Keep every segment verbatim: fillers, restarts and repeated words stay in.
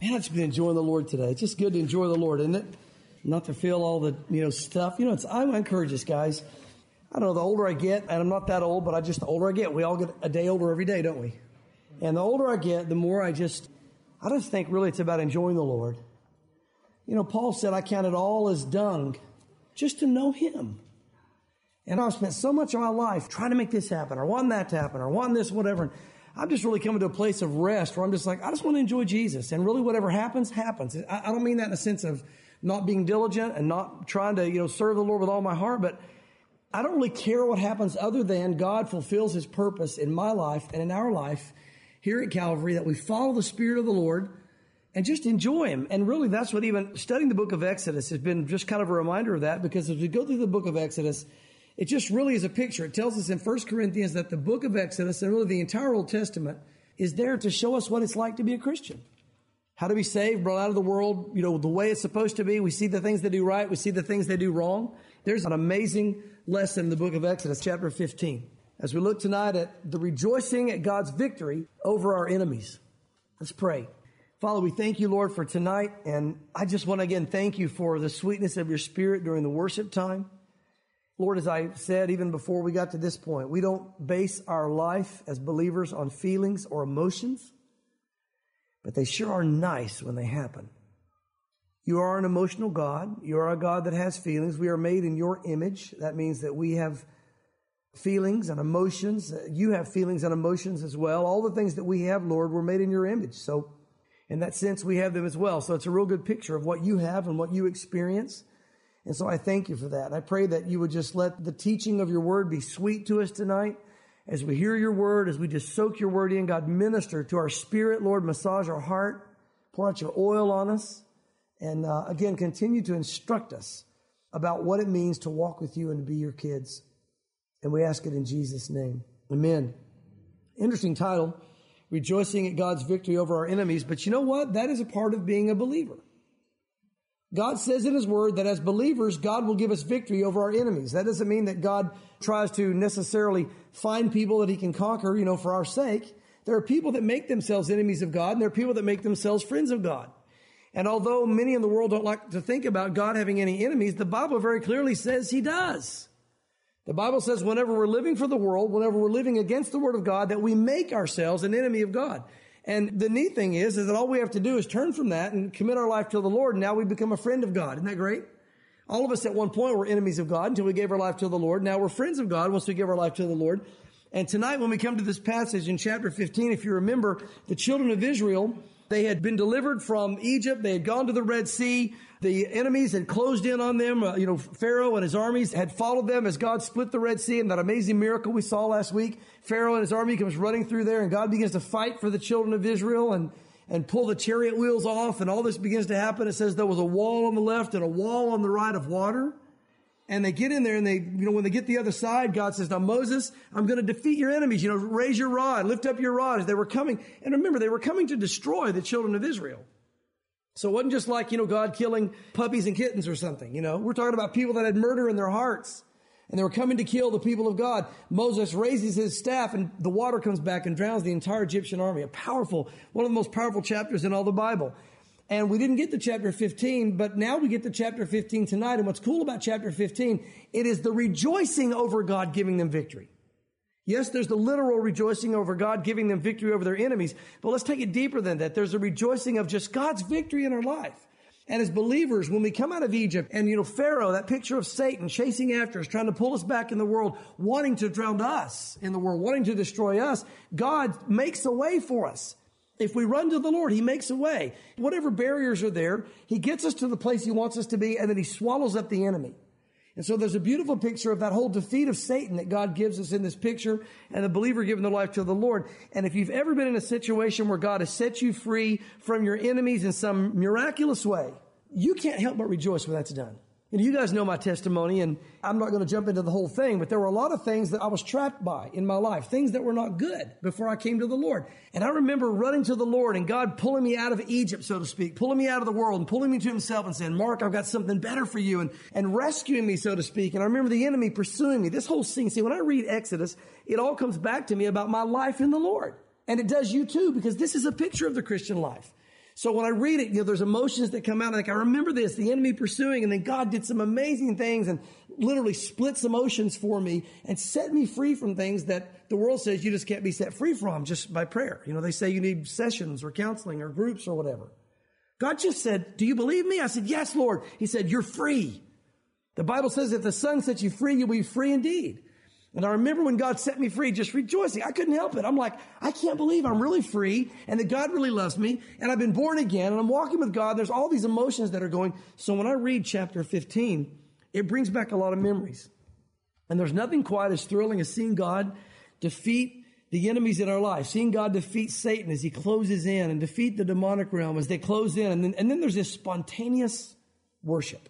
Man, I've just been enjoying the Lord today. It's just good to enjoy the Lord, isn't it? Not to feel all the, you know, stuff. You know, it's, I encourage this, guys. I don't know, the older I get, and I'm not that old, but I just, the older I get, we all get a day older every day, don't we? And the older I get, the more I just, I just think really it's about enjoying the Lord. You know, Paul said, I count it all as dung just to know Him. And I've spent so much of my life trying to make this happen, or wanting that to happen, or wanting this, whatever. And I'm just really coming to a place of rest where I'm just like, I just want to enjoy Jesus. And really whatever happens, happens. I, I don't mean that in a sense of not being diligent and not trying to, you know, serve the Lord with all my heart, but I don't really care what happens other than God fulfills His purpose in my life and in our life here at Calvary, that we follow the Spirit of the Lord and just enjoy Him. And really that's what even studying the book of Exodus has been just kind of a reminder of that, because as we go through the book of Exodus, it just really is a picture. It tells us in First Corinthians that the book of Exodus and really the entire Old Testament is there to show us what it's like to be a Christian. How to be saved, brought out of the world, you know, the way it's supposed to be. We see the things they do right. We see the things they do wrong. There's an amazing lesson in the book of Exodus, chapter fifteen. As we look tonight at the rejoicing at God's victory over our enemies. Let's pray. Father, we thank you, Lord, for tonight. And I just want to again thank you for the sweetness of your Spirit during the worship time. Lord, as I said, even before we got to this point, we don't base our life as believers on feelings or emotions, but they sure are nice when they happen. You are an emotional God. You are a God that has feelings. We are made in your image. That means that we have feelings and emotions. You have feelings and emotions as well. All the things that we have, Lord, were made in your image. So in that sense, we have them as well. So it's a real good picture of what you have and what you experience. And so I thank you for that. And I pray that you would just let the teaching of your word be sweet to us tonight. As we hear your word, as we just soak your word in, God, minister to our spirit, Lord, massage our heart, pour out your oil on us. And uh, again, continue to instruct us about what it means to walk with you and to be your kids. And we ask it in Jesus' name. Amen. Interesting title, Rejoicing at God's Victory Over Our Enemies. But you know what? That is a part of being a believer. God says in His Word that as believers, God will give us victory over our enemies. That doesn't mean that God tries to necessarily find people that He can conquer, you know, for our sake. There are people that make themselves enemies of God, and there are people that make themselves friends of God. And although many in the world don't like to think about God having any enemies, the Bible very clearly says He does. The Bible says whenever we're living for the world, whenever we're living against the Word of God, that we make ourselves an enemy of God. And the neat thing is, is that all we have to do is turn from that and commit our life to the Lord. And now we become a friend of God. Isn't that great? All of us at one point were enemies of God until we gave our life to the Lord. Now we're friends of God once we give our life to the Lord. And tonight when we come to this passage in chapter fifteen, if you remember, the children of Israel, they had been delivered from Egypt. They had gone to the Red Sea. The enemies had closed in on them. Uh, you know, Pharaoh and his armies had followed them as God split the Red Sea. And that amazing miracle we saw last week, Pharaoh and his army comes running through there, and God begins to fight for the children of Israel and, and pull the chariot wheels off. And all this begins to happen. It says there was a wall on the left and a wall on the right of water. And they get in there and they, you know, when they get the other side, God says, now Moses, I'm going to defeat your enemies. You know, raise your rod, lift up your rod as they were coming. And remember, they were coming to destroy the children of Israel. So it wasn't just like, you know, God killing puppies and kittens or something. You know, we're talking about people that had murder in their hearts and they were coming to kill the people of God. Moses raises his staff and the water comes back and drowns the entire Egyptian army. A powerful, one of the most powerful chapters in all the Bible. And we didn't get to chapter fifteen, but now we get to chapter fifteen tonight. And what's cool about chapter fifteen, it is the rejoicing over God giving them victory. Yes, there's the literal rejoicing over God giving them victory over their enemies. But let's take it deeper than that. There's a rejoicing of just God's victory in our life. And as believers, when we come out of Egypt and, you know, Pharaoh, that picture of Satan chasing after us, trying to pull us back in the world, wanting to drown us in the world, wanting to destroy us, God makes a way for us. If we run to the Lord, He makes a way. Whatever barriers are there, He gets us to the place He wants us to be, and then He swallows up the enemy. And so there's a beautiful picture of that whole defeat of Satan that God gives us in this picture, and the believer giving their life to the Lord. And if you've ever been in a situation where God has set you free from your enemies in some miraculous way, you can't help but rejoice when that's done. And you guys know my testimony, and I'm not going to jump into the whole thing, but there were a lot of things that I was trapped by in my life, things that were not good before I came to the Lord. And I remember running to the Lord and God pulling me out of Egypt, so to speak, pulling me out of the world and pulling me to Himself and saying, Mark, I've got something better for you, and, and rescuing me, so to speak. And I remember the enemy pursuing me. This whole scene, see, when I read Exodus, it all comes back to me about my life in the Lord. And it does you too, because this is a picture of the Christian life. So when I read it, you know, there's emotions that come out. Like, I remember this, the enemy pursuing, and then God did some amazing things and literally split some oceans for me and set me free from things that the world says you just can't be set free from just by prayer. You know, they say you need sessions or counseling or groups or whatever. God just said, do you believe me? I said, yes, Lord. He said, you're free. The Bible says if the Son sets you free, you'll be free indeed. And I remember when God set me free, just rejoicing. I couldn't help it. I'm like, I can't believe I'm really free and that God really loves me and I've been born again and I'm walking with God. There's all these emotions that are going. So when I read chapter fifteen, it brings back a lot of memories. And there's nothing quite as thrilling as seeing God defeat the enemies in our life, seeing God defeat Satan as he closes in and defeat the demonic realm as they close in. And then, and then there's this spontaneous worship.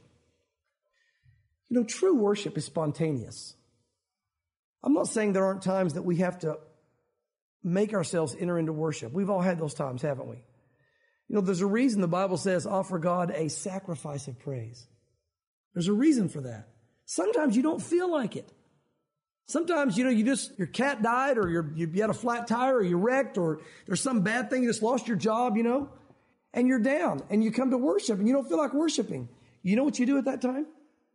You know, true worship is spontaneous. I'm not saying there aren't times that we have to make ourselves enter into worship. We've all had those times, haven't we? You know, there's a reason the Bible says offer God a sacrifice of praise. There's a reason for that. Sometimes you don't feel like it. Sometimes, you know, you just, your cat died or you're, you had a flat tire or you wrecked or there's some bad thing, you just lost your job, you know, and you're down and you come to worship and you don't feel like worshiping. You know what you do at that time?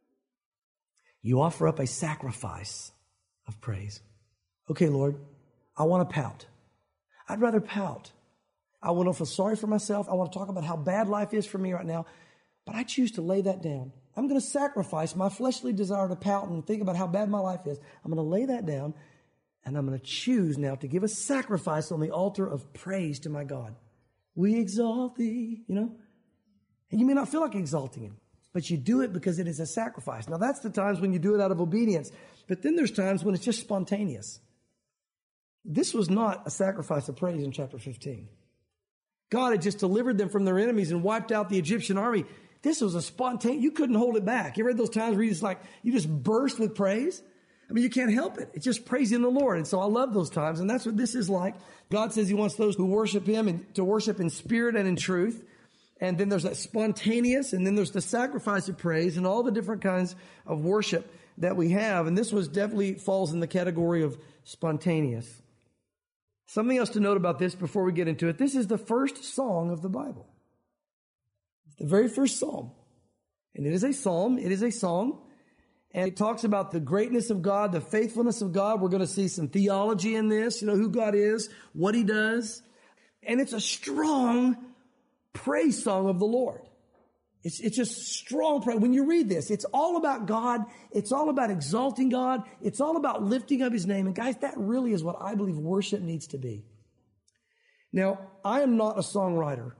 You offer up a sacrifice of praise. Okay, Lord, I want to pout. I'd rather pout. I want to feel sorry for myself. I want to talk about how bad life is for me right now. But I choose to lay that down. I'm going to sacrifice my fleshly desire to pout and think about how bad my life is. I'm going to lay that down and I'm going to choose now to give a sacrifice on the altar of praise to my God. We exalt thee, you know. And you may not feel like exalting him, but you do it because it is a sacrifice. Now that's the times when you do it out of obedience. But then there's times when it's just spontaneous. This was not a sacrifice of praise in chapter fifteen. God had just delivered them from their enemies and wiped out the Egyptian army. This was a spontaneous, you couldn't hold it back. You read those times where you just like, you just burst with praise? I mean, you can't help it. It's just praising the Lord. And so I love those times. And that's what this is like. God says he wants those who worship him and to worship in spirit and in truth. And then there's that spontaneous, and then there's the sacrifice of praise and all the different kinds of worship that we have. And this was definitely falls in the category of spontaneous. Something else to note about this before we get into it. This is the first song of the Bible. It's the very first psalm. And it is a psalm. It is a song. And it talks about the greatness of God, the faithfulness of God. We're going to see some theology in this, you know, who God is, what he does. And it's a strong praise song of the Lord. It's, it's just strong praise. When you read this, it's all about God. It's all about exalting God. It's all about lifting up his name. And guys, that really is what I believe worship needs to be. Now, I am not a songwriter.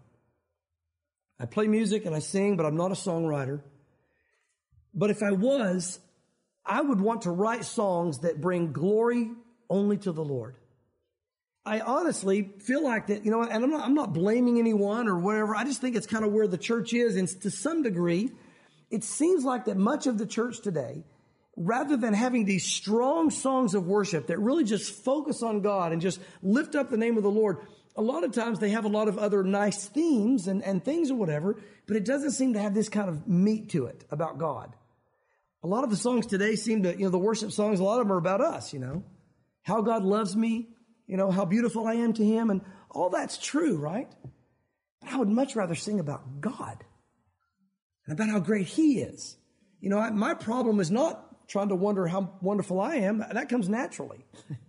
I play music and I sing, but I'm not a songwriter. But if I was, I would want to write songs that bring glory only to the Lord. I honestly feel like that, you know, and I'm not, I'm not blaming anyone or whatever. I just think it's kind of where the church is. And to some degree, it seems like that much of the church today, rather than having these strong songs of worship that really just focus on God and just lift up the name of the Lord, a lot of times they have a lot of other nice themes and, and things or whatever, but it doesn't seem to have this kind of meat to it about God. A lot of the songs today seem to, you know, the worship songs, a lot of them are about us, you know, how God loves me, you know, how beautiful I am to him, and all that's true, right? But I would much rather sing about God and about how great he is. You know, I, my problem is not trying to wonder how wonderful I am. That comes naturally.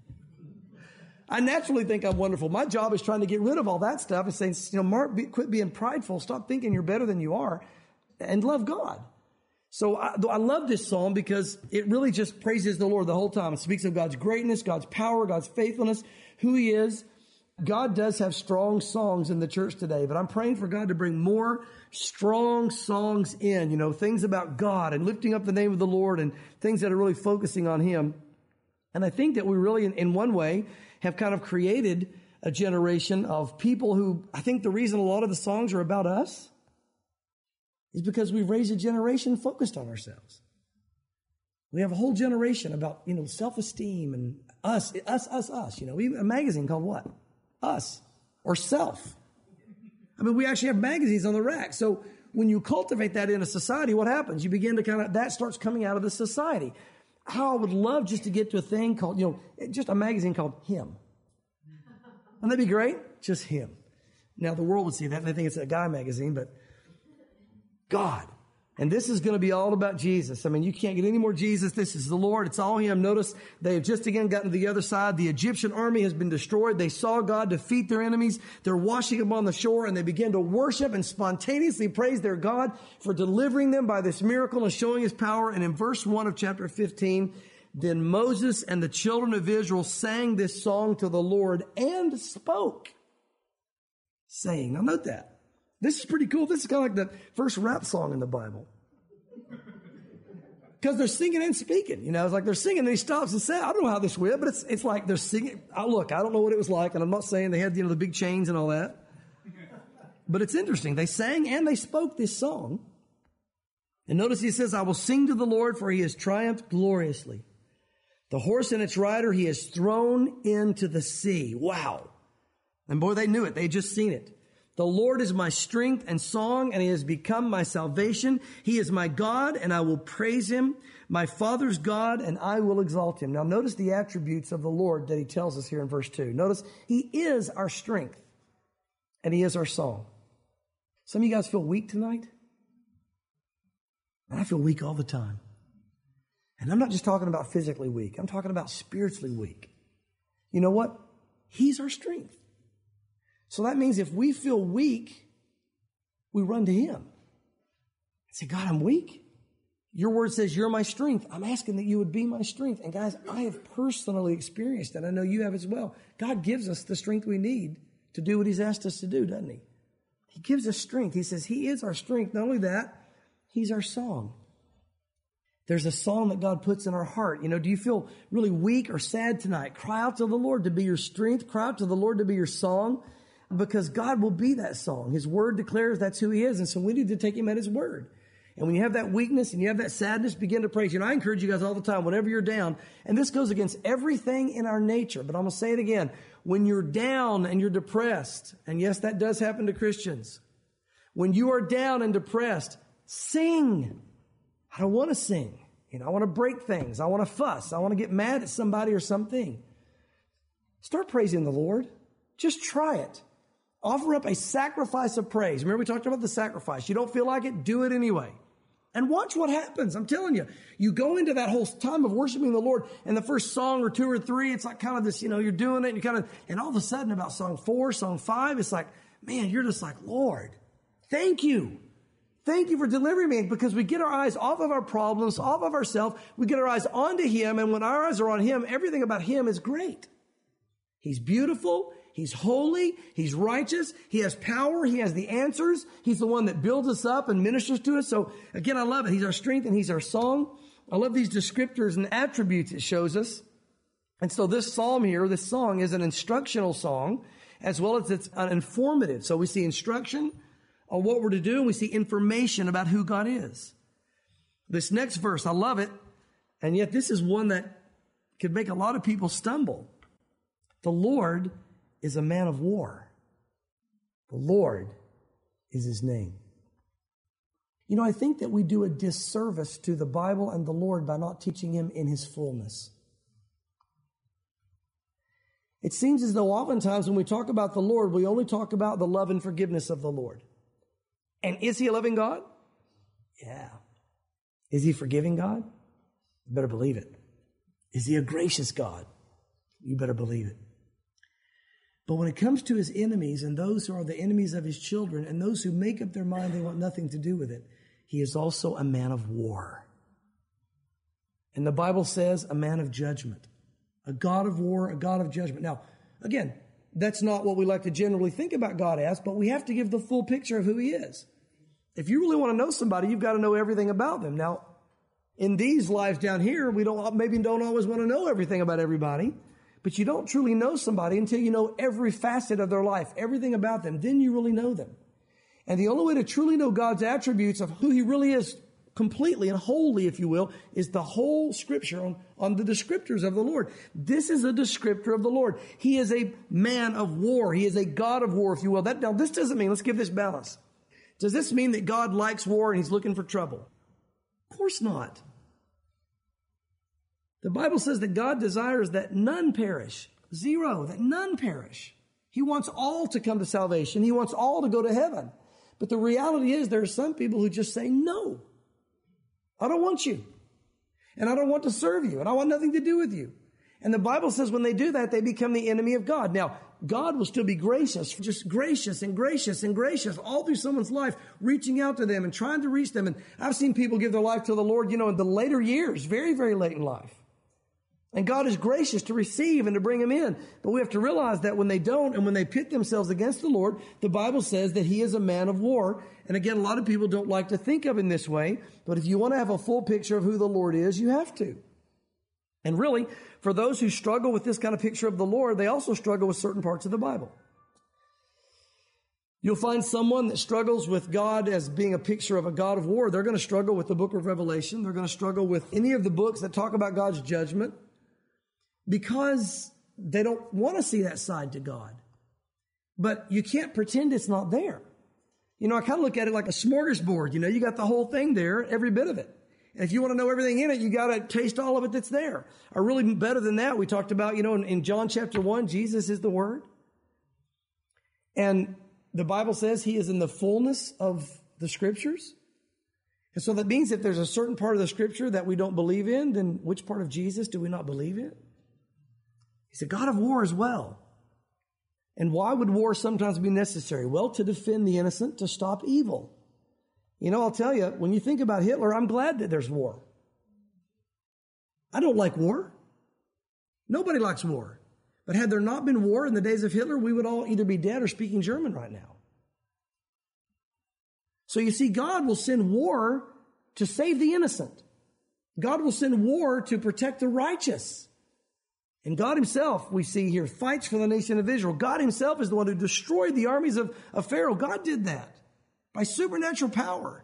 I naturally think I'm wonderful. My job is trying to get rid of all that stuff and saying, you know, Mark, be, quit being prideful. Stop thinking you're better than you are and love God. So I, I love this psalm because it really just praises the Lord the whole time. It speaks of God's greatness, God's power, God's faithfulness, who he is. God does have strong songs in the church today, but I'm praying for God to bring more strong songs in, you know, things about God and lifting up the name of the Lord and things that are really focusing on him. And I think that we really, in, in one way, have kind of created a generation of people who, I think the reason a lot of the songs are about us is because we've raised a generation focused on ourselves. We have a whole generation about, you know, self-esteem and us, us, us, us. You know, we have a magazine called what? Us or Self. I mean, we actually have magazines on the rack. So when you cultivate that in a society, what happens? You begin to kind of, that starts coming out of the society. How I would love just to get to a thing called, you know, just a magazine called Him. Wouldn't that be great? Just Him. Now, the world would see that. They think it's a guy magazine, but God. And this is going to be all about Jesus. I mean, you can't get any more Jesus. This is the Lord. It's all Him. Notice they have just again gotten to the other side. The Egyptian army has been destroyed. They saw God defeat their enemies. They're washing up on the shore, and they begin to worship and spontaneously praise their God for delivering them by this miracle and showing His power. And in verse one of chapter fifteen, then Moses and the children of Israel sang this song to the Lord and spoke, saying, now note that. This is pretty cool. This is kind of like the first rap song in the Bible. Because they're singing and speaking. You know, it's like they're singing and he stops and says, I don't know how this went, but it's it's like they're singing. I, look, I don't know what it was like, and I'm not saying they had, you know, the big chains and all that. But it's interesting. They sang and they spoke this song. And notice he says, I will sing to the Lord, for He has triumphed gloriously. The horse and its rider He has thrown into the sea. Wow. And boy, they knew it. They had just seen it. The Lord is my strength and song, and He has become my salvation. He is my God, and I will praise Him, my Father's God, and I will exalt Him. Now notice the attributes of the Lord that He tells us here in verse two. Notice He is our strength, and He is our song. Some of you guys feel weak tonight? I feel weak all the time. And I'm not just talking about physically weak. I'm talking about spiritually weak. You know what? He's our strength. So that means if we feel weak, we run to Him. I say, God, I'm weak. Your word says you're my strength. I'm asking that you would be my strength. And guys, I have personally experienced that. I know you have as well. God gives us the strength we need to do what He's asked us to do, doesn't He? He gives us strength. He says He is our strength. Not only that, He's our song. There's a song that God puts in our heart. You know, do you feel really weak or sad tonight? Cry out to the Lord to be your strength. Cry out to the Lord to be your song. Because God will be that song. His word declares that's who He is. And so we need to take Him at His word. And when you have that weakness and you have that sadness, begin to praise. You know, I encourage you guys all the time, whenever you're down, and this goes against everything in our nature, but I'm going to say it again. When you're down and you're depressed, and yes, that does happen to Christians. When you are down and depressed, sing. I don't want to sing. You know, I want to break things. I want to fuss. I want to get mad at somebody or something. Start praising the Lord. Just try it. Offer up a sacrifice of praise. Remember we talked about the sacrifice. You don't feel like it, do it anyway. And watch what happens. I'm telling you, you go into that whole time of worshiping the Lord, and the first song or two or three, it's like kind of this, you know, you're doing it, and you kind of, and all of a sudden about song four, song five, it's like, man, you're just like, Lord, thank you. Thank you for delivering me, because we get our eyes off of our problems, off of ourselves. We get our eyes onto Him, and when our eyes are on Him, everything about Him is great. He's beautiful. He's holy. He's righteous. He has power. He has the answers. He's the one that builds us up and ministers to us. So again, I love it. He's our strength and He's our song. I love these descriptors and attributes it shows us. And so this psalm here, this song is an instructional song as well as it's an informative. So we see instruction on what we're to do, and we see information about who God is. This next verse, I love it. And yet this is one that could make a lot of people stumble. The Lord is a man of war. The Lord is His name. You know, I think that we do a disservice to the Bible and the Lord by not teaching Him in His fullness. It seems as though oftentimes when we talk about the Lord, we only talk about the love and forgiveness of the Lord. And is He a loving God? Yeah. Is He a forgiving God? You better believe it. Is He a gracious God? You better believe it. But when it comes to His enemies and those who are the enemies of His children and those who make up their mind they want nothing to do with it, He is also a man of war. And the Bible says a man of judgment, a God of war, a God of judgment. Now, again, that's not what we like to generally think about God as, but we have to give the full picture of who He is. If you really want to know somebody, you've got to know everything about them. Now, in these lives down here, we don't maybe don't always want to know everything about everybody. But you don't truly know somebody until you know every facet of their life, everything about them. Then you really know them. And the only way to truly know God's attributes of who He really is completely and wholly, if you will, is the whole Scripture on, on the descriptors of the Lord. This is a descriptor of the Lord. He is a man of war. He is a God of war, if you will. That, now, this doesn't mean, let's give this balance. Does this mean that God likes war and He's looking for trouble? Of course not. The Bible says that God desires that none perish. Zero, that none perish. He wants all to come to salvation. He wants all to go to heaven. But the reality is there are some people who just say, no, I don't want you. And I don't want to serve you. And I want nothing to do with you. And the Bible says when they do that, they become the enemy of God. Now, God will still be gracious, just gracious and gracious and gracious all through someone's life, reaching out to them and trying to reach them. And I've seen people give their life to the Lord, you know, in the later years, very, very late in life. And God is gracious to receive and to bring them in. But we have to realize that when they don't and when they pit themselves against the Lord, the Bible says that he is a man of war. And again, a lot of people don't like to think of him this way. But if you want to have a full picture of who the Lord is, you have to. And really, for those who struggle with this kind of picture of the Lord, they also struggle with certain parts of the Bible. You'll find someone that struggles with God as being a picture of a God of war. They're going to struggle with the book of Revelation. They're going to struggle with any of the books that talk about God's judgment because they don't want to see that side to God. But you can't pretend it's not there. You know, I kind of look at it like a smorgasbord. You know, you got the whole thing there, every bit of it. And if you want to know everything in it, you got to taste all of it that's there. Or really better than that, we talked about, you know, in, in John chapter one, Jesus is the Word. And the Bible says he is in the fullness of the Scriptures. And so that means if there's a certain part of the Scripture that we don't believe in, then which part of Jesus do we not believe in? He's a God of war as well. And why would war sometimes be necessary? Well, to defend the innocent, to stop evil. You know, I'll tell you, when you think about Hitler, I'm glad that there's war. I don't like war. Nobody likes war. But had there not been war in the days of Hitler, we would all either be dead or speaking German right now. So you see, God will send war to save the innocent. God will send war to protect the righteous. And God himself, we see here, fights for the nation of Israel. God himself is the one who destroyed the armies of, of Pharaoh. God did that by supernatural power.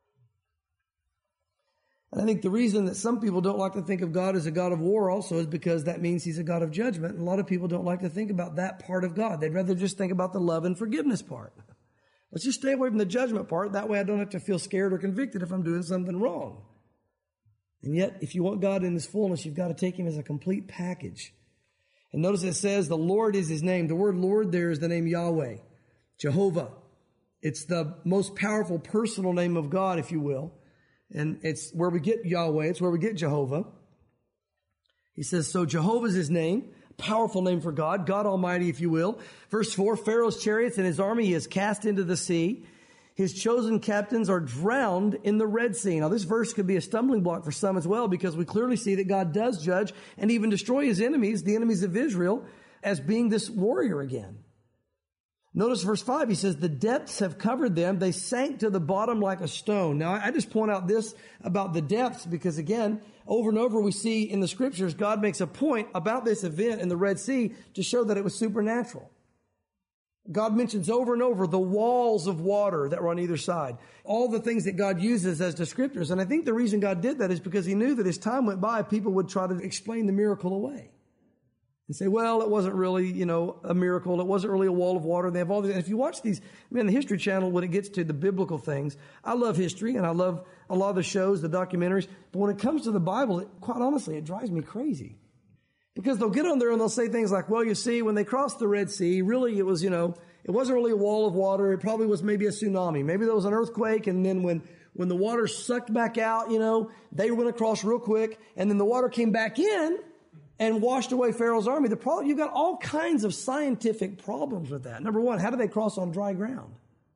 And I think the reason that some people don't like to think of God as a God of war also is because that means he's a God of judgment. And a lot of people don't like to think about that part of God. They'd rather just think about the love and forgiveness part. Let's just stay away from the judgment part. That way I don't have to feel scared or convicted if I'm doing something wrong. And yet, if you want God in his fullness, you've got to take him as a complete package. And notice it says the Lord is his name. The word Lord there is the name Yahweh, Jehovah. It's the most powerful personal name of God, if you will. And it's where we get Yahweh. It's where we get Jehovah. He says, so Jehovah is his name, powerful name for God, God Almighty, if you will. Verse four, Pharaoh's chariots and his army he has cast into the sea. His chosen captains are drowned in the Red Sea. Now, this verse could be a stumbling block for some as well, because we clearly see that God does judge and even destroy his enemies, the enemies of Israel, as being this warrior again. Notice verse five, he says, the depths have covered them. They sank to the bottom like a stone. Now, I just point out this about the depths because, again, over and over we see in the scriptures, God makes a point about this event in the Red Sea to show that it was supernatural. God mentions over and over the walls of water that were on either side. All the things that God uses as descriptors. And I think the reason God did that is because he knew that as time went by, people would try to explain the miracle away. And say, well, it wasn't really, you know, a miracle. It wasn't really a wall of water. And they have all these. And if you watch these, man, the History Channel, when it gets to the biblical things, I love history and I love a lot of the shows, the documentaries. But when it comes to the Bible, it, quite honestly, it drives me crazy. Because they'll get on there and they'll say things like, well, you see, when they crossed the Red Sea, really it was, you know, it wasn't really a wall of water. It probably was maybe a tsunami. Maybe there was an earthquake. And then when, when the water sucked back out, you know, they went across real quick. And then the water came back in and washed away Pharaoh's army. The problem, you've got all kinds of scientific problems with that. Number one, how did they cross on dry ground?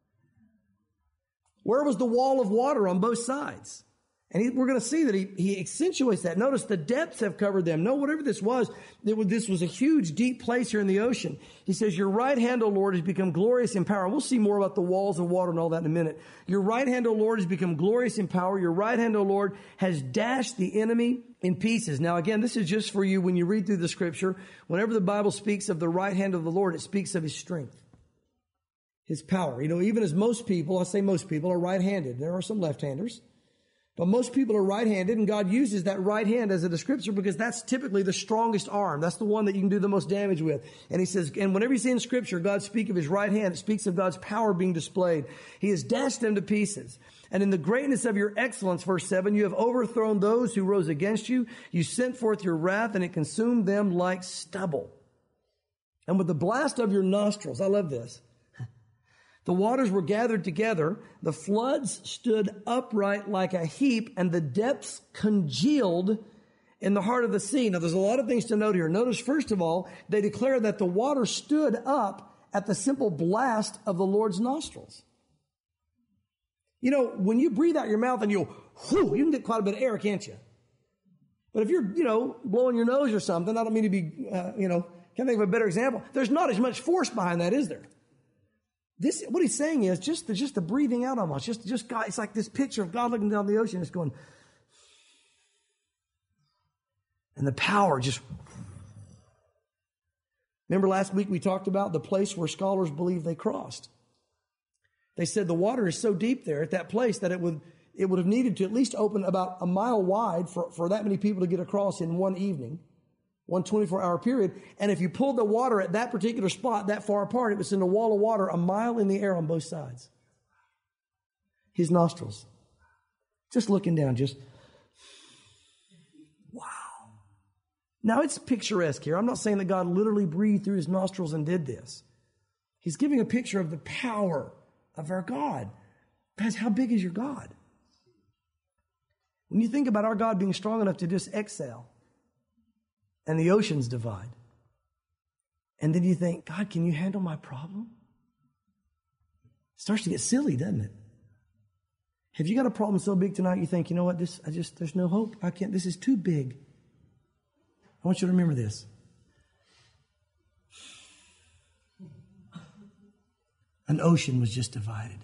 Where was the wall of water on both sides? And he, we're going to see that he, he accentuates that. Notice the depths have covered them. No, whatever this was, it was, this was a huge, deep place here in the ocean. He says, your right hand, O Lord, has become glorious in power. We'll see more about the walls of water and all that in a minute. Your right hand, O Lord, has become glorious in power. Your right hand, O Lord, has dashed the enemy in pieces. Now, again, this is just for you when you read through the scripture. Whenever the Bible speaks of the right hand of the Lord, it speaks of his strength, his power. You know, even as most people, I say most people, are right-handed. There are some left-handers. But most people are right-handed, and God uses that right hand as a descriptor because that's typically the strongest arm. That's the one that you can do the most damage with. And he says, and whenever you see in Scripture God speak of his right hand, it speaks of God's power being displayed. He has dashed them to pieces. And in the greatness of your excellence, verse seven, you have overthrown those who rose against you. You sent forth your wrath, and it consumed them like stubble. And with the blast of your nostrils, I love this, the waters were gathered together, the floods stood upright like a heap, and the depths congealed in the heart of the sea. Now, there's a lot of things to note here. Notice, first of all, they declare that the water stood up at the simple blast of the Lord's nostrils. You know, when you breathe out your mouth and you, whew, you can get quite a bit of air, can't you? But if you're, you know, blowing your nose or something, I don't mean to be, uh, you know, can't think of a better example. There's not as much force behind that, is there? This, what he's saying is just the, just the breathing out almost. Just, just God, it's like this picture of God looking down the ocean. It's going, and the power just. Remember last week we talked about the place where scholars believe they crossed. They said the water is so deep there at that place that it would it would have needed to at least open about a mile wide for, for that many people to get across in one evening, one twenty-four hour period. And if you pulled the water at that particular spot that far apart, it would send a wall of water a mile in the air on both sides. His nostrils. Just looking down, just, wow. Now it's picturesque here. I'm not saying that God literally breathed through his nostrils and did this. He's giving a picture of the power of our God. Guys, how big is your God? When you think about our God being strong enough to just exhale and the oceans divide, and then you think, God, can you handle my problem? It starts to get silly, doesn't it? Have you got a problem so big tonight you think, you know what, this, I just, there's no hope. I can't, this is too big. I want you to remember this. An ocean was just divided.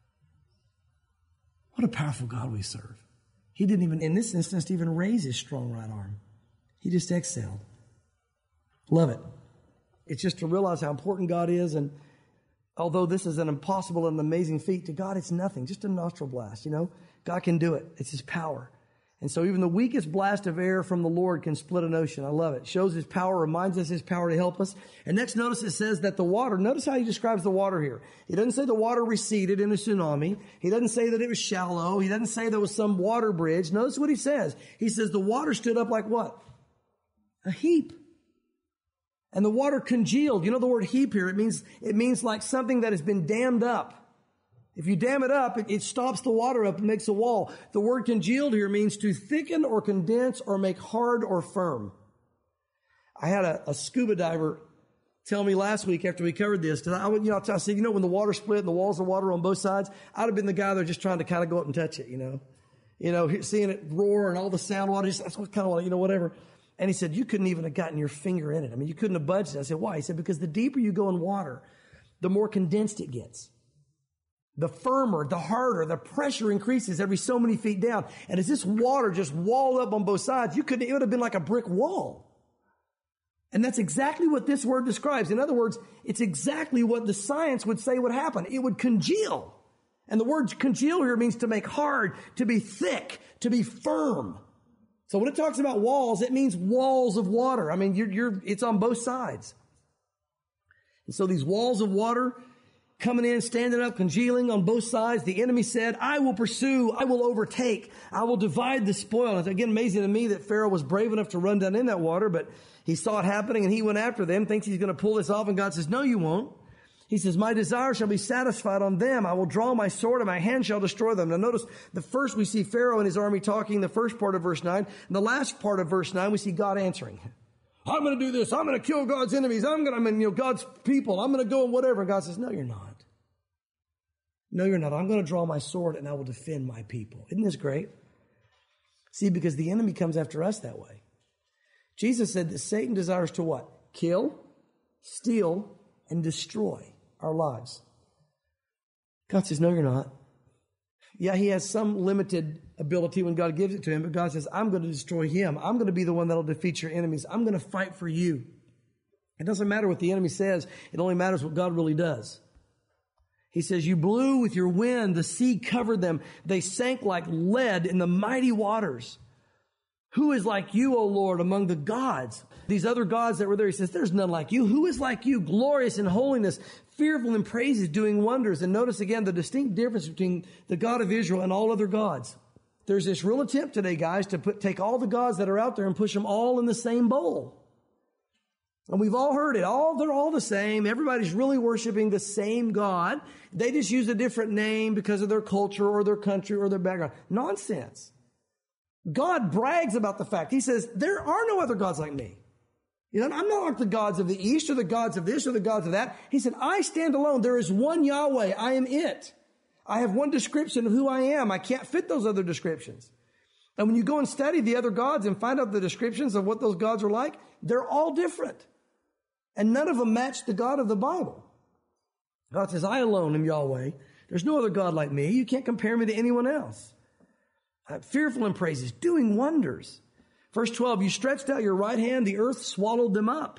What a powerful God we serve. He didn't even, in this instance, even raise his strong right arm. He just exhaled. Love it. It's just to realize how important God is. And although this is an impossible and amazing feat, to God it's nothing. Just a nostril blast, you know. God can do it. It's his power. And so even the weakest blast of air from the Lord can split an ocean. I love it. It shows his power, reminds us his power to help us. And next, notice it says that the water, notice how he describes the water here. He doesn't say the water receded in a tsunami. He doesn't say that it was shallow. He doesn't say there was some water bridge. Notice what he says. He says the water stood up like what? A heap. And the water congealed. You know the word heap here? It means, it means like something that has been dammed up. If you dam it up, it, it stops the water up and makes a wall. The word congealed here means to thicken or condense or make hard or firm. I had a, a scuba diver tell me last week after we covered this, because I, you know, I said, you know, when the water split and the walls of water on both sides, I'd have been the guy there just trying to kind of go up and touch it, you know. You know, seeing it roar and all the sound water, just, that's what kind of, you know, whatever. And he said, you couldn't even have gotten your finger in it. I mean, you couldn't have budged it. I said, why? He said, because the deeper you go in water, the more condensed it gets. The firmer, the harder, the pressure increases every so many feet down. And as this water just walled up on both sides, you could, it would have been like a brick wall. And that's exactly what this word describes. In other words, it's exactly what the science would say would happen. It would congeal. And the word congeal here means to make hard, to be thick, to be firm. So when it talks about walls, it means walls of water. I mean, you're, you're, it's on both sides. And so these walls of water coming in, standing up, congealing on both sides. The enemy said, I will pursue, I will overtake, I will divide the spoil. And it's again amazing to me that Pharaoh was brave enough to run down in that water, but he saw it happening and he went after them, thinks he's going to pull this off, and God says, no, you won't. He says, my desire shall be satisfied on them. I will draw my sword and my hand shall destroy them. Now notice the first we see Pharaoh and his army talking, the first part of verse nine. And the last part of verse nine, we see God answering. I'm going to do this. I'm going to kill God's enemies. I'm going to, I mean, you know, God's people. I'm going to go and whatever. And God says, no, you're not. No, you're not. I'm going to draw my sword and I will defend my people. Isn't this great? See, because the enemy comes after us that way. Jesus said that Satan desires to what? Kill, steal, and destroy our lives. God says, no, you're not. Yeah, he has some limited ability when God gives it to him, but God says, I'm going to destroy him. I'm going to be the one that will defeat your enemies. I'm going to fight for you. It doesn't matter what the enemy says. It only matters what God really does. He says, you blew with your wind. The sea covered them. They sank like lead in the mighty waters. Who is like you, O Lord, among the gods? These other gods that were there, he says, there's none like you. Who is like you, glorious in holiness, fearful in praises, doing wonders? And notice again the distinct difference between the God of Israel and all other gods. There's this real attempt today, guys, to put take all the gods that are out there and push them all in the same bowl. And we've all heard it. All, they're all the same. Everybody's really worshiping the same God. They just use a different name because of their culture or their country or their background. Nonsense. God brags about the fact. He says, there are no other gods like me. You know, I'm not like the gods of the east or the gods of this or the gods of that. He said, I stand alone. There is one Yahweh. I am it. I have one description of who I am. I can't fit those other descriptions. And when you go and study the other gods and find out the descriptions of what those gods are like, they're all different. And none of them match the God of the Bible. God says, I alone am Yahweh. There's no other God like me. You can't compare me to anyone else. I'm fearful in praises, doing wonders. Verse twelve, you stretched out your right hand, the earth swallowed them up.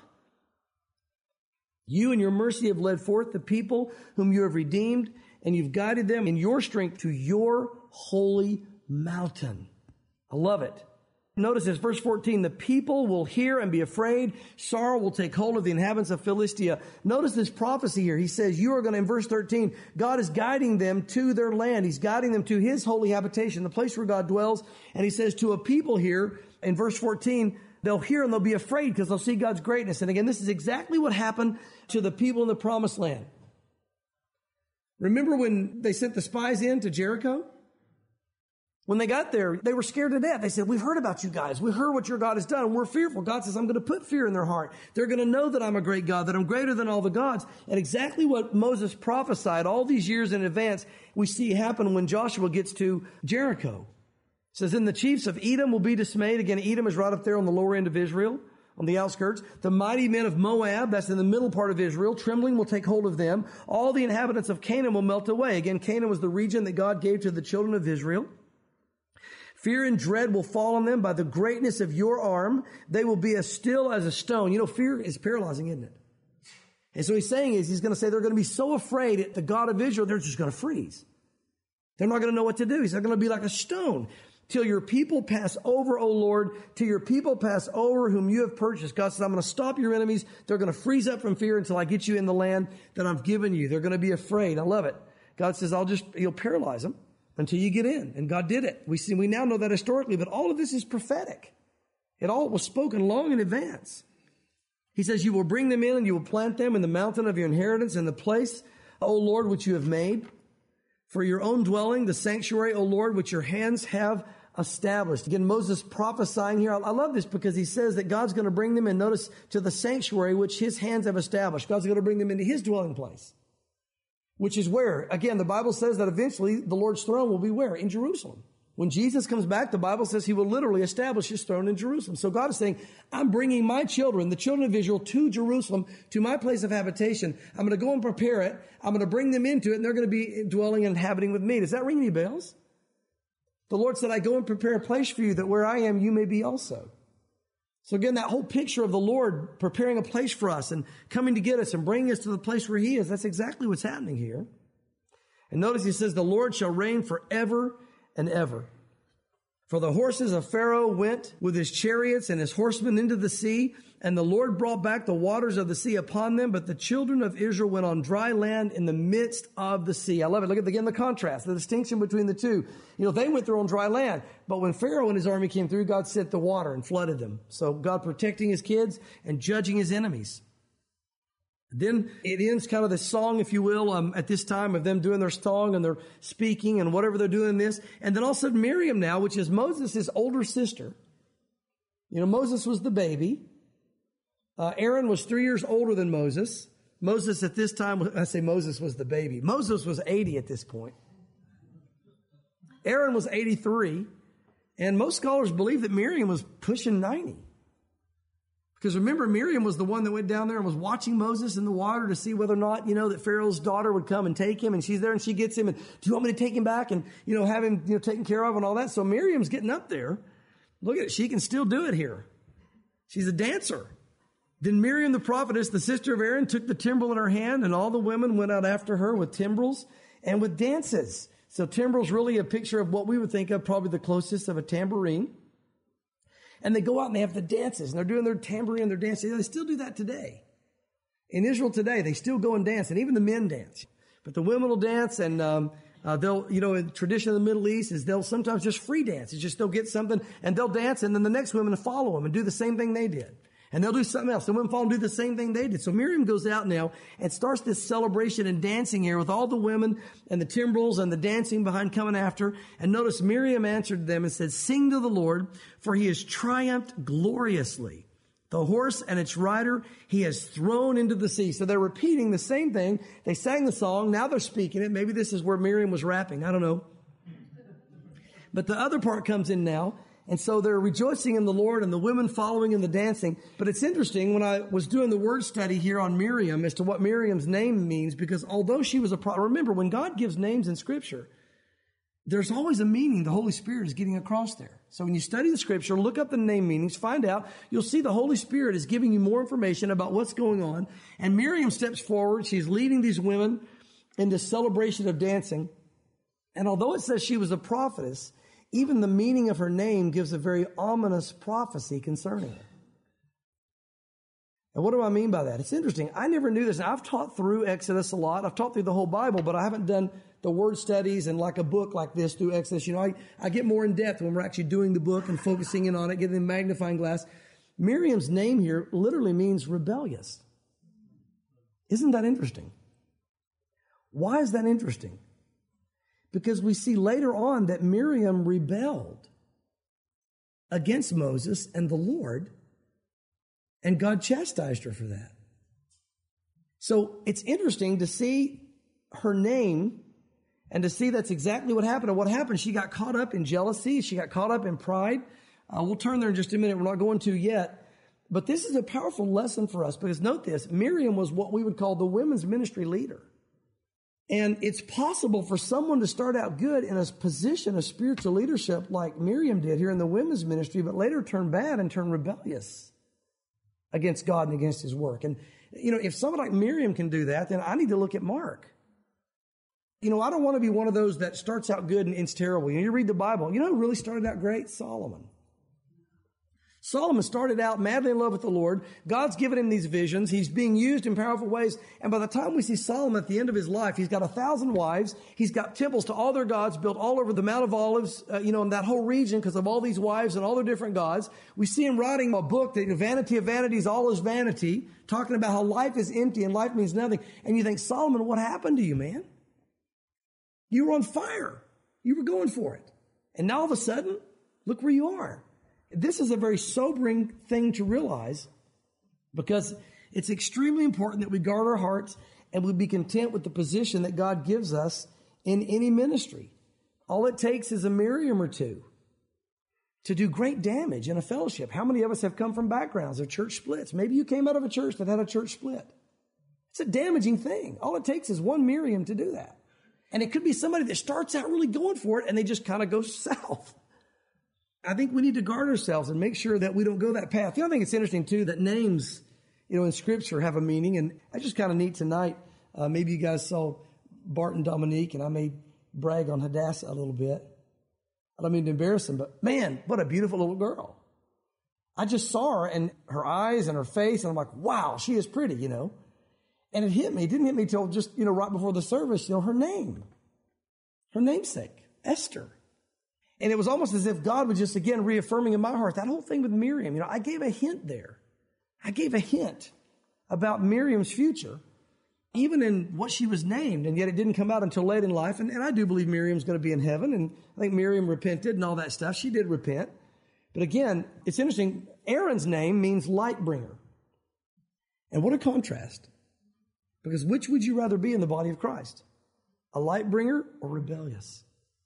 You in your mercy have led forth the people whom you have redeemed, and you've guided them in your strength to your holy mountain. I love it. Notice this, verse fourteen, the people will hear and be afraid. Sorrow will take hold of the inhabitants of Philistia. Notice this prophecy here. He says, you are going to, in verse thirteen, God is guiding them to their land. He's guiding them to his holy habitation, the place where God dwells. And he says to a people here, in verse fourteen, they'll hear and they'll be afraid because they'll see God's greatness. And again, this is exactly what happened to the people in the promised land. Remember when they sent the spies in to Jericho? When they got there, they were scared to death. They said, we've heard about you guys. We heard what your God has done, and we're fearful. God says, I'm going to put fear in their heart. They're going to know that I'm a great God, that I'm greater than all the gods. And exactly what Moses prophesied all these years in advance, we see happen when Joshua gets to Jericho. It says, then the chiefs of Edom will be dismayed. Again, Edom is right up there on the lower end of Israel, on the outskirts. The mighty men of Moab, that's in the middle part of Israel, trembling will take hold of them. All the inhabitants of Canaan will melt away. Again, Canaan was the region that God gave to the children of Israel. Fear and dread will fall on them by the greatness of your arm. They will be as still as a stone. You know, fear is paralyzing, isn't it? And so he's saying is, he's going to say they're going to be so afraid at the God of Israel, they're just going to freeze. They're not going to know what to do. He's not going to be like a stone. Till your people pass over, O Lord, till your people pass over whom you have purchased. God says, I'm going to stop your enemies. They're going to freeze up from fear until I get you in the land that I've given you. They're going to be afraid. I love it. God says, I'll just, he'll paralyze them until you get in. And God did it. We see, we now know that historically, but all of this is prophetic. It all was spoken long in advance. He says, you will bring them in and you will plant them in the mountain of your inheritance, in the place, O Lord, which you have made for your own dwelling, the sanctuary, O Lord, which your hands have established. Again, Moses prophesying here. I love this because he says that God's going to bring them in, notice, to the sanctuary which his hands have established. God's going to bring them into his dwelling place. Which is where, again, the Bible says that eventually the Lord's throne will be where? In Jerusalem. When Jesus comes back, the Bible says he will literally establish his throne in Jerusalem. So God is saying, I'm bringing my children, the children of Israel, to Jerusalem, to my place of habitation. I'm going to go and prepare it. I'm going to bring them into it, and they're going to be dwelling and inhabiting with me. Does that ring any bells? The Lord said, I go and prepare a place for you that where I am, you may be also. So again, that whole picture of the Lord preparing a place for us and coming to get us and bringing us to the place where he is, that's exactly what's happening here. And notice he says, the Lord shall reign forever and ever. For the horses of Pharaoh went with his chariots and his horsemen into the sea, and the Lord brought back the waters of the sea upon them, but the children of Israel went on dry land in the midst of the sea. I love it. Look at, again, the contrast, the distinction between the two. You know, they went through on dry land, but when Pharaoh and his army came through, God sent the water and flooded them. So God protecting his kids and judging his enemies. Then it ends kind of the song, if you will, um, at this time of them doing their song and they're speaking and whatever they're doing this. And then all of a sudden Miriam now, which is Moses' older sister. You know, Moses was the baby. Uh, Aaron was three years older than Moses. Moses at this time, I say Moses was the baby. Moses was eighty at this point. Aaron was eighty-three. And most scholars believe that Miriam was pushing ninety. Because remember, Miriam was the one that went down there and was watching Moses in the water to see whether or not, you know, that Pharaoh's daughter would come and take him. And she's there and she gets him. And do you want me to take him back and, you know, have him, you know, taken care of and all that? So Miriam's getting up there. Look at it. She can still do it here. She's a dancer. Then Miriam the prophetess, the sister of Aaron, took the timbrel in her hand, and all the women went out after her with timbrels and with dances. So timbrel's really a picture of what we would think of probably the closest of a tambourine. And they go out and they have the dances, and they're doing their tambourine and their dancing. They still do that today. In Israel today, they still go and dance, and even the men dance. But the women will dance, and um, uh, they'll, you know, in tradition of the Middle East, is they'll sometimes just free dance. It's just they'll get something, and they'll dance, and then the next women follow them and do the same thing they did. And they'll do something else. The women follow and do the same thing they did. So Miriam goes out now and starts this celebration and dancing here with all the women and the timbrels and the dancing behind coming after. And notice Miriam answered them and said, sing to the Lord, for he has triumphed gloriously. The horse and its rider he has thrown into the sea. So they're repeating the same thing. They sang the song. Now they're speaking it. Maybe this is where Miriam was rapping. I don't know. But the other part comes in now. And so they're rejoicing in the Lord and the women following in the dancing. But it's interesting when I was doing the word study here on Miriam as to what Miriam's name means, because although she was a prophet, remember when God gives names in Scripture, there's always a meaning the Holy Spirit is getting across there. So when you study the Scripture, look up the name meanings, find out, you'll see the Holy Spirit is giving you more information about what's going on. And Miriam steps forward. She's leading these women in this celebration of dancing. And although it says she was a prophetess, even the meaning of her name gives a very ominous prophecy concerning her. And what do I mean by that? It's interesting. I never knew this. Now, I've taught through Exodus a lot. I've taught through the whole Bible, but I haven't done the word studies and like a book like this through Exodus. You know, I, I get more in depth when we're actually doing the book and focusing in on it, getting the magnifying glass. Miriam's name here literally means rebellious. Isn't that interesting? Why is that interesting? Because we see later on that Miriam rebelled against Moses and the Lord, and God chastised her for that. So it's interesting to see her name and to see that's exactly what happened. And what happened, she got caught up in jealousy. She got caught up in pride. Uh, we'll turn there in just a minute. We're not going to yet. But this is a powerful lesson for us because note this, Miriam was what we would call the women's ministry leader. And it's possible for someone to start out good in a position of spiritual leadership like Miriam did here in the women's ministry, but later turn bad and turn rebellious against God and against his work. And, you know, if someone like Miriam can do that, then I need to look at Mark. You know, I don't want to be one of those that starts out good and ends terrible. You know, you read the Bible. You know who really started out great? Solomon. Solomon started out madly in love with the Lord. God's given him these visions. He's being used in powerful ways. And by the time we see Solomon at the end of his life, he's got a thousand wives. He's got temples to all their gods built all over the Mount of Olives, uh, you know, in that whole region because of all these wives and all their different gods. We see him writing a book, The Vanity of Vanities, All is Vanity, talking about how life is empty and life means nothing. And you think, Solomon, what happened to you, man? You were on fire. You were going for it. And now all of a sudden, look where you are. This is a very sobering thing to realize because it's extremely important that we guard our hearts and we be content with the position that God gives us in any ministry. All it takes is a Miriam or two to do great damage in a fellowship. How many of us have come from backgrounds of church splits? Maybe you came out of a church that had a church split. It's a damaging thing. All it takes is one Miriam to do that. And it could be somebody that starts out really going for it and they just kind of go south. I think we need to guard ourselves and make sure that we don't go that path. You know, I think it's interesting, too, that names, you know, in Scripture have a meaning. And I just kind of neat tonight. Uh, maybe you guys saw Bart and Dominique, and I may brag on Hadassah a little bit. I don't mean to embarrass them, but man, what a beautiful little girl. I just saw her and her eyes and her face, and I'm like, wow, she is pretty, you know. And it hit me. It didn't hit me till just, you know, right before the service, you know, her name, her namesake, Esther. And it was almost as if God was just, again, reaffirming in my heart that whole thing with Miriam. You know, I gave a hint there. I gave a hint about Miriam's future, even in what she was named, and yet it didn't come out until late in life. And, and I do believe Miriam's going to be in heaven, and I think Miriam repented and all that stuff. She did repent. But again, it's interesting. Aaron's name means light bringer. And what a contrast. Because which would you rather be in the body of Christ? A light bringer or rebellious?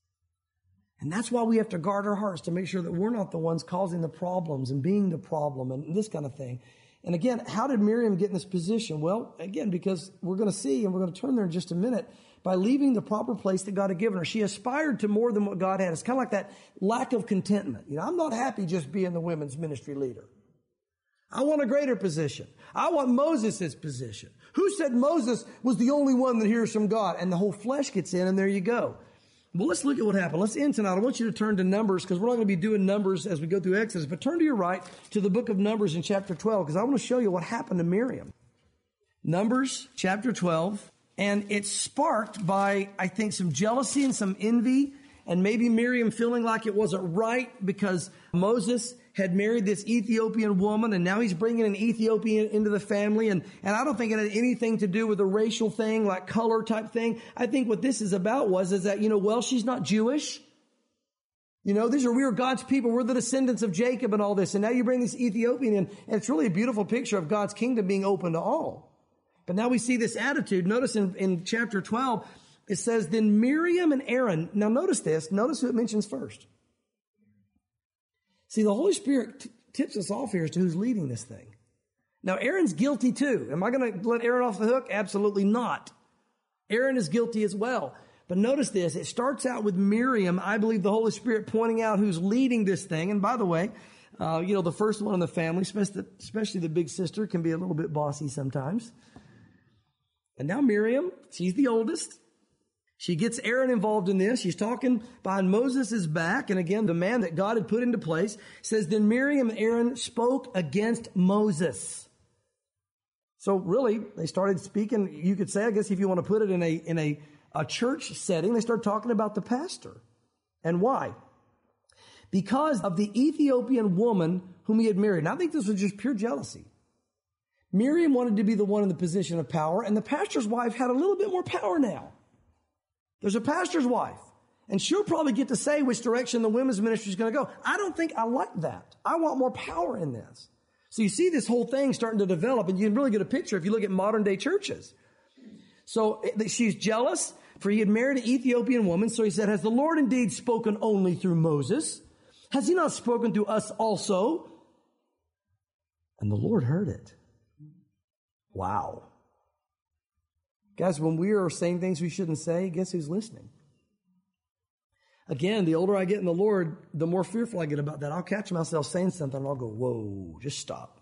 And that's why we have to guard our hearts to make sure that we're not the ones causing the problems and being the problem and this kind of thing. And again, how did Miriam get in this position? Well, again, because we're going to see, and we're going to turn there in just a minute, by leaving the proper place that God had given her. She aspired to more than what God had. It's kind of like that lack of contentment. You know, I'm not happy just being the women's ministry leader. I want a greater position. I want Moses' position. Who said Moses was the only one that hears from God? And the whole flesh gets in, and there you go. Well, let's look at what happened. Let's end tonight. I want you to turn to Numbers because we're not going to be doing Numbers as we go through Exodus. But turn to your right to the book of Numbers in chapter twelve because I want to show you what happened to Miriam. Numbers chapter twelve. And it's sparked by, I think, some jealousy and some envy. And maybe Miriam feeling like it wasn't right because Moses had married this Ethiopian woman, and now he's bringing an Ethiopian into the family. And, and I don't think it had anything to do with a racial thing, like color type thing. I think what this is about was, is that, you know, well, she's not Jewish. You know, these are, we are God's people. We're the descendants of Jacob and all this. And now you bring this Ethiopian in, and it's really a beautiful picture of God's kingdom being open to all. But now we see this attitude. Notice in, in chapter twelve, it says, then Miriam and Aaron. Now notice this. Notice who it mentions first. See, the Holy Spirit t- tips us off here as to who's leading this thing. Now, Aaron's guilty too. Am I going to let Aaron off the hook? Absolutely not. Aaron is guilty as well. But notice this. It starts out with Miriam. I believe the Holy Spirit pointing out who's leading this thing. And by the way, uh, you know, the first one in the family, especially the, especially the big sister, can be a little bit bossy sometimes. And now Miriam, she's the oldest. She gets Aaron involved in this. She's talking behind Moses' back. And again, the man that God had put into place says, then Miriam and Aaron spoke against Moses. So really, they started speaking, you could say, I guess if you want to put it in a, in a, a church setting, they started talking about the pastor. And why? Because of the Ethiopian woman whom he had married. And I think this was just pure jealousy. Miriam wanted to be the one in the position of power, and the pastor's wife had a little bit more power now. There's a pastor's wife, and she'll probably get to say which direction the women's ministry is going to go. I don't think I like that. I want more power in this. So you see this whole thing starting to develop, and you can really get a picture if you look at modern day churches. So she's jealous, for he had married an Ethiopian woman. So he said, has the Lord indeed spoken only through Moses? Has he not spoken to us also? And the Lord heard it. Wow. Guys, when we are saying things we shouldn't say, guess who's listening? Again, the older I get in the Lord, the more fearful I get about that. I'll catch myself saying something and I'll go, whoa, just stop.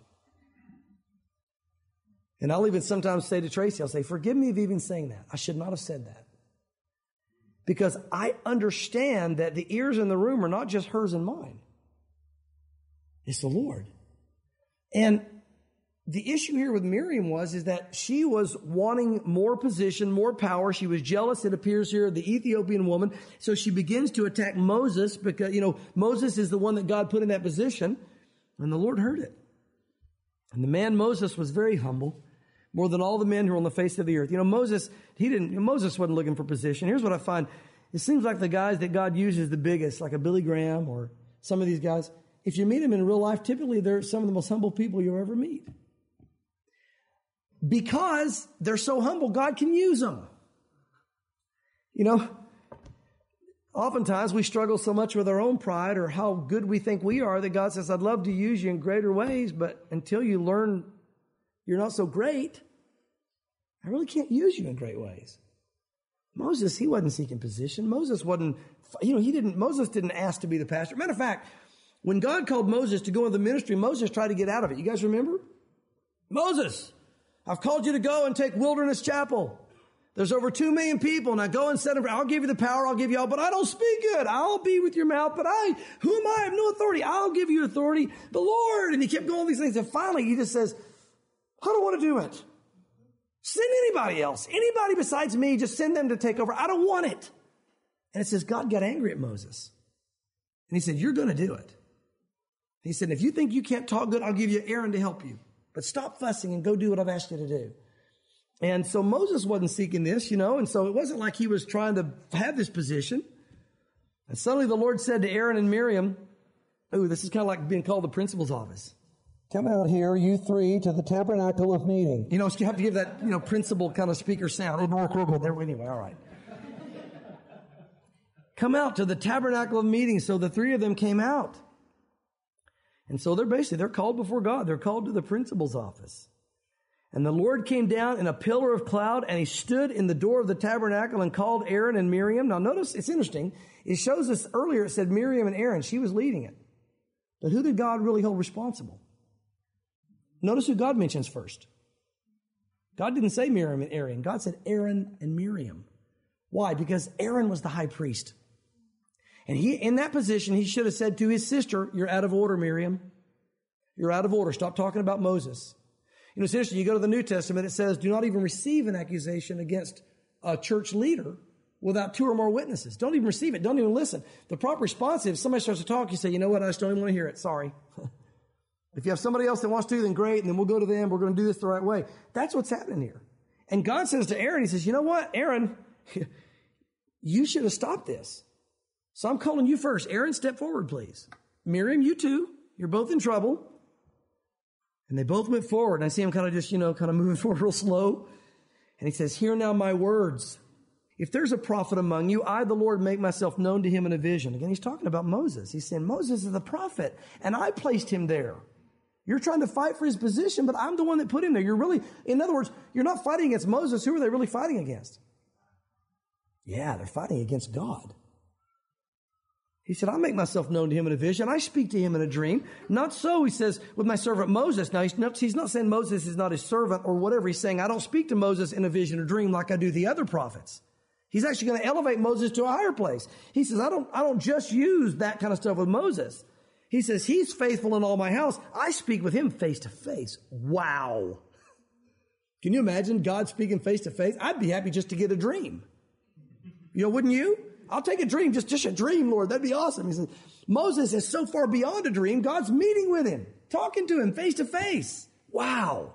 And I'll even sometimes say to Tracy, I'll say, forgive me of even saying that. I should not have said that. Because I understand that the ears in the room are not just hers and mine. It's the Lord. And the issue here with Miriam was, is that she was wanting more position, more power. She was jealous, it appears here, of the Ethiopian woman. So she begins to attack Moses because, you know, Moses is the one that God put in that position. And the Lord heard it. And the man Moses was very humble, more than all the men who are on the face of the earth. You know, Moses, he didn't, Moses wasn't looking for position. Here's what I find. It seems like the guys that God uses the biggest, like a Billy Graham or some of these guys, if you meet them in real life, typically they're some of the most humble people you'll ever meet. Because they're so humble, God can use them. You know, oftentimes we struggle so much with our own pride or how good we think we are that God says, I'd love to use you in greater ways, but until you learn you're not so great, I really can't use you in great ways. Moses, he wasn't seeking position. Moses wasn't, you know, he didn't, Moses didn't ask to be the pastor. Matter of fact, when God called Moses to go into the ministry, Moses tried to get out of it. You guys remember? Moses, I've called you to go and take Wilderness Chapel. There's over two million people. Now go and set them. I'll give you the power. I'll give you all, but I don't speak good. I'll be with your mouth, but I, who am I? I have no authority. I'll give you authority. The Lord. And he kept going these things. And finally he just says, I don't want to do it. Send anybody else. Anybody besides me, just send them to take over. I don't want it. And it says God got angry at Moses. And he said, you're going to do it. He said, if you think you can't talk good, I'll give you Aaron to help you. But stop fussing and go do what I've asked you to do. And so Moses wasn't seeking this, you know, and so it wasn't like he was trying to have this position. And suddenly the Lord said to Aaron and Miriam, ooh, this is kind of like being called the principal's office. Come out here, you three, to the tabernacle of meeting. You know, you have to give that, you know, principal kind of speaker sound. There, anyway, all right. Come out to the tabernacle of meeting. So the three of them came out. And so they're basically, they're called before God. They're called to the principal's office. And the Lord came down in a pillar of cloud, and he stood in the door of the tabernacle and called Aaron and Miriam. Now notice, it's interesting. It shows us earlier, it said Miriam and Aaron. She was leading it. But who did God really hold responsible? Notice who God mentions first. God didn't say Miriam and Aaron. God said Aaron and Miriam. Why? Because Aaron was the high priest. And he, in that position, he should have said to his sister, you're out of order, Miriam. You're out of order. Stop talking about Moses. You know, seriously, you go to the New Testament, it says, do not even receive an accusation against a church leader without two or more witnesses. Don't even receive it. Don't even listen. The proper response is if somebody starts to talk, you say, you know what, I just don't even want to hear it. Sorry. If you have somebody else that wants to, then great, and then we'll go to them. We're going to do this the right way. That's what's happening here. And God says to Aaron, he says, you know what, Aaron, you should have stopped this. So I'm calling you first. Aaron, step forward, please. Miriam, you too. You're both in trouble. And they both went forward. And I see him kind of just, you know, kind of moving forward real slow. And he says, hear now my words. If there's a prophet among you, I, the Lord, make myself known to him in a vision. Again, he's talking about Moses. He's saying, Moses is the prophet, and I placed him there. You're trying to fight for his position, but I'm the one that put him there. You're really, in other words, you're not fighting against Moses. Who are they really fighting against? Yeah, they're fighting against God. He said, I make myself known to him in a vision. I speak to him in a dream. Not so, he says, with my servant Moses. Now, he's not, he's not saying Moses is not his servant or whatever. He's saying, I don't speak to Moses in a vision or dream like I do the other prophets. He's actually going to elevate Moses to a higher place. He says, I don't, I don't just use that kind of stuff with Moses. He says, he's faithful in all my house. I speak with him face to face. Wow. Can you imagine God speaking face to face? I'd be happy just to get a dream. You know, wouldn't you? I'll take a dream, just, just a dream, Lord. That'd be awesome. He says, Moses is so far beyond a dream. God's meeting with him, talking to him face to face. Wow.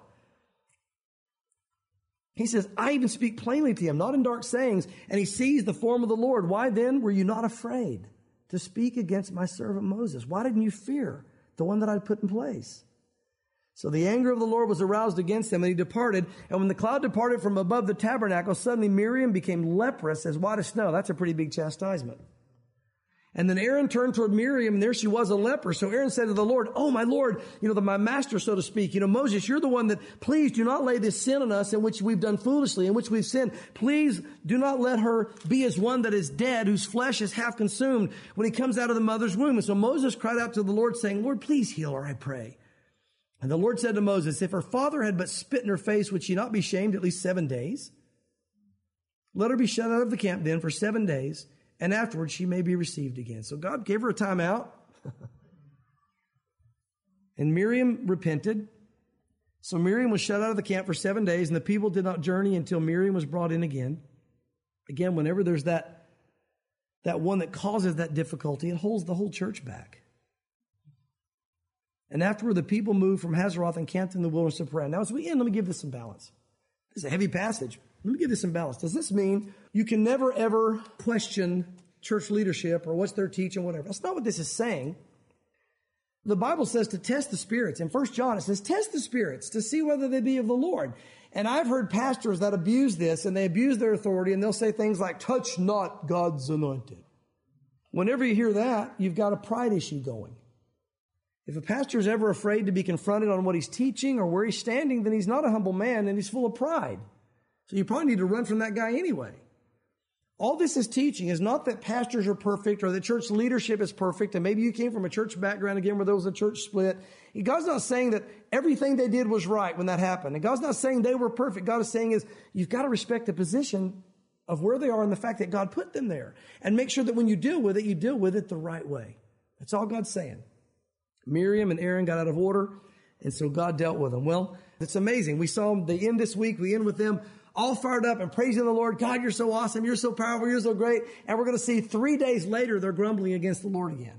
He says, I even speak plainly to him, not in dark sayings, and he sees the form of the Lord. Why then were you not afraid to speak against my servant Moses? Why didn't you fear the one that I'd put in place? So the anger of the Lord was aroused against him, and he departed. And when the cloud departed from above the tabernacle, suddenly Miriam became leprous as white as snow. That's a pretty big chastisement. And then Aaron turned toward Miriam, and there she was, a leper. So Aaron said to the Lord, oh, my Lord, you know, the, my master, so to speak, you know, Moses, you're the one that, please do not lay this sin on us in which we've done foolishly, in which we've sinned. Please do not let her be as one that is dead, whose flesh is half consumed when he comes out of the mother's womb. And so Moses cried out to the Lord, saying, Lord, please heal her, I pray. And the Lord said to Moses, if her father had but spit in her face, would she not be shamed at least seven days? Let her be shut out of the camp then for seven days. And afterwards, she may be received again. So God gave her a time out. And Miriam repented. So Miriam was shut out of the camp for seven days, and the people did not journey until Miriam was brought in again. Again, whenever there's that, that one that causes that difficulty, it holds the whole church back. And afterward, the people moved from Hazeroth and camped in the wilderness of Paran. Now, as we end, let me give this some balance. This is a heavy passage. Let me give this some balance. Does this mean you can never, ever question church leadership or what's their teaching, whatever? That's not what this is saying. The Bible says to test the spirits. In First John, it says, test the spirits to see whether they be of the Lord. And I've heard pastors that abuse this, and they abuse their authority, and they'll say things like, touch not God's anointed. Whenever you hear that, you've got a pride issue going. If a pastor is ever afraid to be confronted on what he's teaching or where he's standing, then he's not a humble man, and he's full of pride. So you probably need to run from that guy anyway. All this is teaching is not that pastors are perfect or that church leadership is perfect, and maybe you came from a church background again where there was a church split. God's not saying that everything they did was right when that happened. And God's not saying they were perfect. God is saying is you've got to respect the position of where they are and the fact that God put them there. And make sure that when you deal with it, you deal with it the right way. That's all God's saying. Miriam and Aaron got out of order, and so God dealt with them. Well, it's amazing. We saw them, they end this week. We end with them all fired up and praising the Lord. God, you're so awesome. You're so powerful. You're so great. And we're going to see three days later, they're grumbling against the Lord again.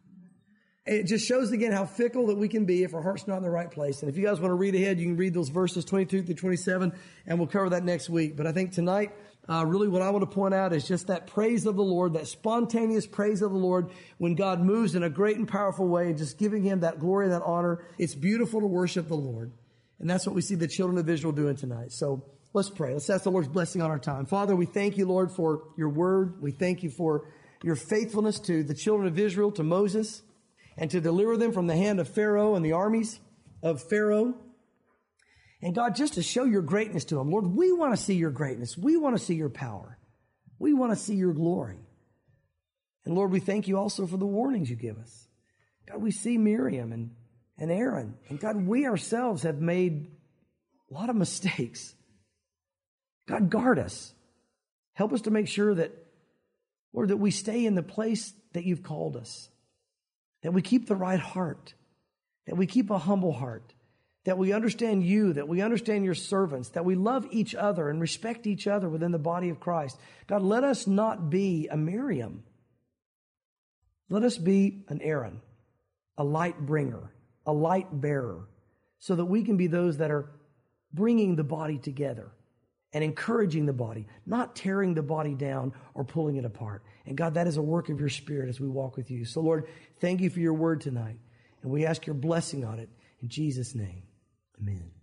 It just shows again how fickle that we can be if our heart's not in the right place. And if you guys want to read ahead, you can read those verses twenty-two through twenty-seven, and we'll cover that next week. But I think tonight, uh, really what I want to point out is just that praise of the Lord, that spontaneous praise of the Lord when God moves in a great and powerful way, just giving him that glory and that honor. It's beautiful to worship the Lord. And that's what we see the children of Israel doing tonight. So let's pray. Let's ask the Lord's blessing on our time. Father, we thank you, Lord, for your word. We thank you for your faithfulness to the children of Israel, to Moses, and to deliver them from the hand of Pharaoh and the armies of Pharaoh. And God, just to show your greatness to them. Lord, we want to see your greatness. We want to see your power. We want to see your glory. And Lord, we thank you also for the warnings you give us. God, we see Miriam and, and Aaron. And God, we ourselves have made a lot of mistakes. God, guard us. Help us to make sure that, Lord, that we stay in the place that you've called us. That we keep the right heart. That we keep a humble heart. that we understand you, that we understand your servants, that we love each other and respect each other within the body of Christ. God, let us not be a Miriam. Let us be an Aaron, a light bringer, a light bearer, so that we can be those that are bringing the body together and encouraging the body, not tearing the body down or pulling it apart. And God, that is a work of your Spirit as we walk with you. So Lord, thank you for your word tonight. And we ask your blessing on it in Jesus' name. Amen.